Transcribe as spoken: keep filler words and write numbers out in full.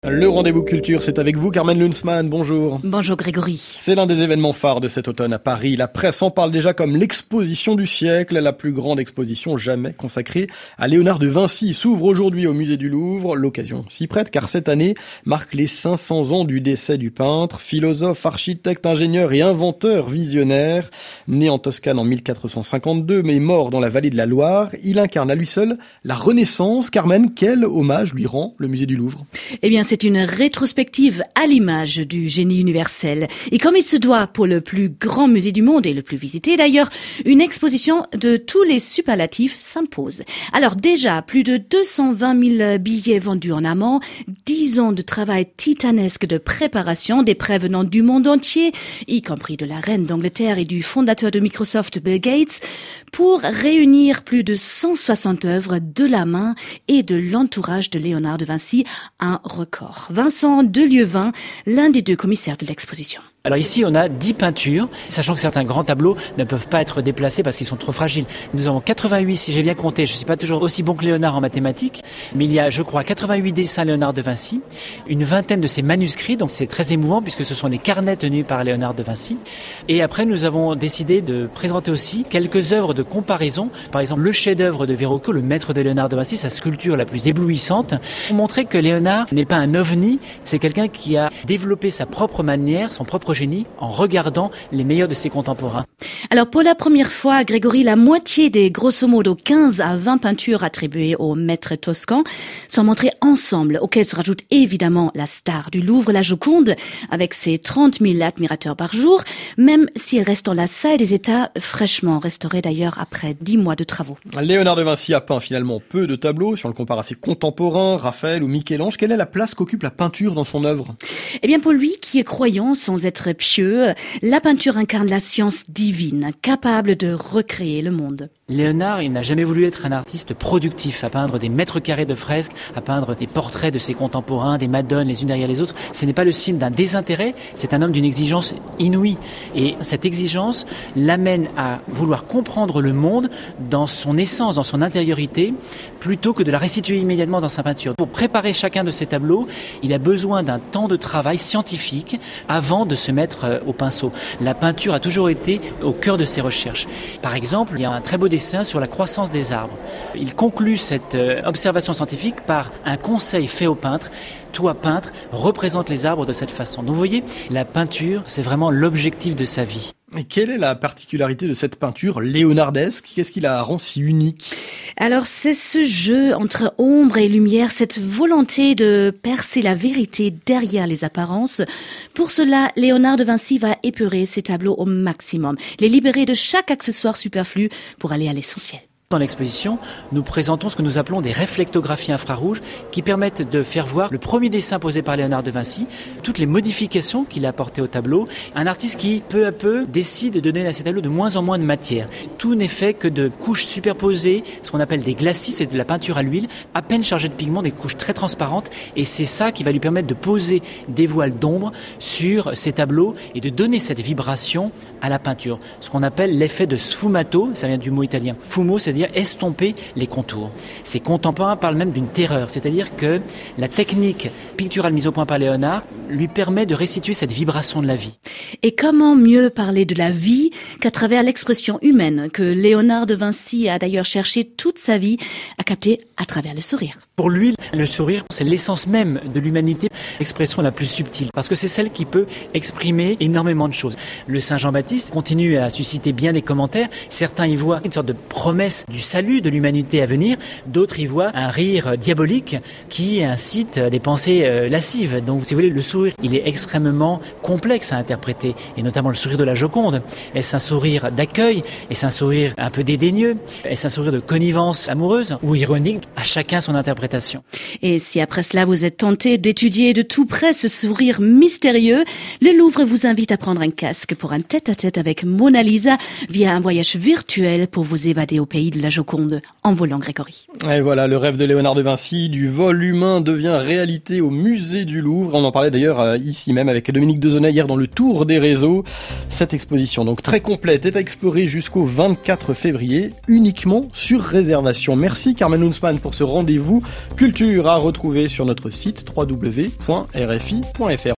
Le rendez-vous culture, c'est avec vous, Carmen Lunsmann. Bonjour. Bonjour Grégory. C'est l'un des événements phares de cet automne à Paris. La presse en parle déjà comme l'exposition du siècle. La plus grande exposition jamais consacrée à Léonard de Vinci s'ouvre aujourd'hui au musée du Louvre. L'occasion s'y prête car cette année marque les cinq cents ans du décès du peintre, philosophe, architecte, ingénieur et inventeur visionnaire. Né en Toscane en mille quatre cent cinquante-deux mais mort dans la vallée de la Loire, il incarne à lui seul la Renaissance. Carmen, quel hommage lui rend le musée du Louvre ? Eh bien, c'est une rétrospective à l'image du génie universel. Et comme il se doit pour le plus grand musée du monde et le plus visité d'ailleurs, une exposition de tous les superlatifs s'impose. Alors déjà, plus de deux cent vingt mille billets vendus en amont, dix ans de travail titanesque de préparation, des prévenants du monde entier, y compris de la reine d'Angleterre et du fondateur de Microsoft, Bill Gates, pour réunir plus de cent soixante œuvres de la main et de l'entourage de Léonard de Vinci, un record. Vincent Delieuvin, l'un des deux commissaires de l'exposition. Alors ici, on a dix peintures, sachant que certains grands tableaux ne peuvent pas être déplacés parce qu'ils sont trop fragiles. Nous avons quatre-vingt-huit, si j'ai bien compté, je ne suis pas toujours aussi bon que Léonard en mathématiques, mais il y a, je crois, quatre-vingt-huit dessins Léonard de Vinci, une vingtaine de ses manuscrits, donc c'est très émouvant puisque ce sont des carnets tenus par Léonard de Vinci. Et après, nous avons décidé de présenter aussi quelques œuvres de comparaison. Par exemple, le chef-d'œuvre de Verrocchio, le maître de Léonard de Vinci, sa sculpture la plus éblouissante, pour montrer que Léonard n'est pas un ovni, c'est quelqu'un qui a développé sa propre manière, son propre génie en regardant les meilleurs de ses contemporains. Alors pour la première fois, Grégory, la moitié des grosso modo quinze à vingt peintures attribuées au maître toscan sont montrées ensemble, auxquelles se rajoute évidemment la star du Louvre, la Joconde, avec ses trente mille admirateurs par jour, même si elle reste dans la salle des États, fraîchement restaurée d'ailleurs après dix mois de travaux. Léonard de Vinci a peint finalement peu de tableaux, si on le compare à ses contemporains, Raphaël ou Michel-Ange. Quelle est la place qu'occupe la peinture dans son œuvre ? Eh bien pour lui, qui est croyant sans être pieux, la peinture incarne la science divine, capable de recréer le monde. Léonard, il n'a jamais voulu être un artiste productif, à peindre des mètres carrés de fresques, à peindre des portraits de ses contemporains, des madones les unes derrière les autres. Ce n'est pas le signe d'un désintérêt, c'est un homme d'une exigence inouïe. Et cette exigence l'amène à vouloir comprendre le monde dans son essence, dans son intériorité, plutôt que de la restituer immédiatement dans sa peinture. Pour préparer chacun de ses tableaux, il a besoin d'un temps de travail scientifique avant de se mettre au pinceau. La peinture a toujours été au cœur de ses recherches. Par exemple, il y a un très beau dessin sur la croissance des arbres. Il conclut cette observation scientifique par un conseil fait au peintre. Toi, peintre, représente les arbres de cette façon. Donc vous voyez, la peinture, c'est vraiment l'objectif de sa vie. Et quelle est la particularité de cette peinture léonardesque ? Qu'est-ce qui la rend si unique ? Alors c'est ce jeu entre ombre et lumière, cette volonté de percer la vérité derrière les apparences. Pour cela, Léonard de Vinci va épurer ses tableaux au maximum, les libérer de chaque accessoire superflu pour aller à l'essentiel. Dans l'exposition, nous présentons ce que nous appelons des réflectographies infrarouges qui permettent de faire voir le premier dessin posé par Léonard de Vinci, toutes les modifications qu'il a apportées au tableau. Un artiste qui, peu à peu, décide de donner à ses tableaux de moins en moins de matière. Tout n'est fait que de couches superposées, ce qu'on appelle des glacis, c'est de la peinture à l'huile, à peine chargée de pigments, des couches très transparentes. Et c'est ça qui va lui permettre de poser des voiles d'ombre sur ses tableaux et de donner cette vibration à la peinture. Ce qu'on appelle l'effet de sfumato, ça vient du mot italien. Fumo, c'est-à-dire estomper les contours. Ses contemporains parlent même d'une terreur, c'est-à-dire que la technique picturale mise au point par Léonard lui permet de restituer cette vibration de la vie. Et comment mieux parler de la vie qu'à travers l'expression humaine que Léonard de Vinci a d'ailleurs cherché toute sa vie à capter à travers le sourire. Pour lui, le sourire, c'est l'essence même de l'humanité, l'expression la plus subtile, parce que c'est celle qui peut exprimer énormément de choses. Le Saint Jean-Baptiste continue à susciter bien des commentaires. Certains y voient une sorte de promesse du salut de l'humanité à venir, d'autres y voient un rire diabolique qui incite à des pensées euh, lascives. Donc, si vous voulez, le sourire, il est extrêmement complexe à interpréter, et notamment le sourire de la Joconde. Est-ce un sourire d'accueil? Est-ce un sourire un peu dédaigneux? Est-ce un sourire de connivence amoureuse ou ironique? À chacun son interprétation. Et si après cela vous êtes tenté d'étudier de tout près ce sourire mystérieux, le Louvre vous invite à prendre un casque pour un tête-à-tête avec Mona Lisa via un voyage virtuel pour vous évader au pays de la Joconde en volant, Grégory. Et voilà, le rêve de Léonard de Vinci du vol humain devient réalité au musée du Louvre. On en parlait d'ailleurs ici même avec Dominique Dezonnet hier dans le Tour des réseaux. Cette exposition donc très complète est à explorer jusqu'au vingt-quatre février uniquement sur réservation. Merci Carmen Lunsmann pour ce rendez-vous Culture à retrouver sur notre site w w w point r f i point f r.